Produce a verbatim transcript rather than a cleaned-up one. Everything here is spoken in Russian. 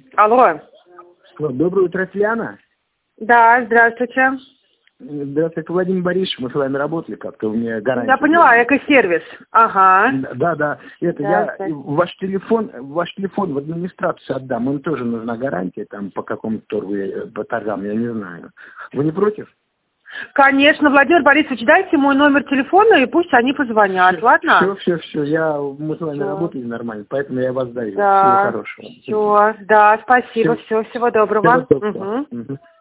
Алло. Доброе утро, Татьяна. Да, здравствуйте. Здравствуйте, Владимир Борисович, мы с вами работали как-то, у меня гарантия. Я поняла, экосервис. Ага. Да, да, это Да, я кстати. ваш телефон, ваш телефон в администрацию отдам, им тоже нужна гарантия, там по какому торгу, по торгам, я не знаю. Вы не против? Конечно, Владимир Борисович, дайте мой номер телефона, и пусть они позвонят, все, ладно? Все, все, все, я, мы с вами Всё. работали нормально, поэтому я вас даю. Да. Всего хорошего. Все, да, спасибо, Всё. все, всего доброго. Всего доброго. Угу. Мгм.